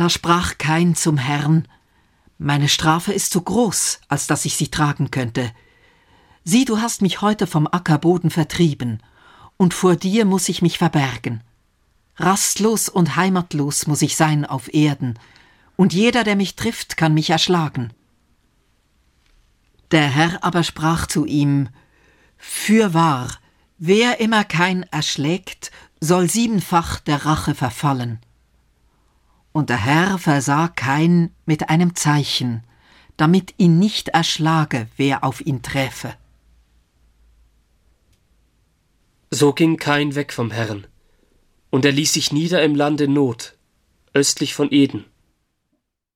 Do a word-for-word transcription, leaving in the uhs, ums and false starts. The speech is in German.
Da sprach Kain zum Herrn: Meine Strafe ist zu groß, als dass ich sie tragen könnte. Sieh, du hast mich heute vom Ackerboden vertrieben, und vor dir muss ich mich verbergen. Rastlos und heimatlos muss ich sein auf Erden, und jeder, der mich trifft, kann mich erschlagen. Der Herr aber sprach zu ihm: Fürwahr, wer immer Kain erschlägt, soll siebenfach der Rache verfallen. Und der Herr versah Kain mit einem Zeichen, damit ihn nicht erschlage, wer auf ihn träfe. So ging Kain weg vom Herrn, und er ließ sich nieder im Lande Not, östlich von Eden.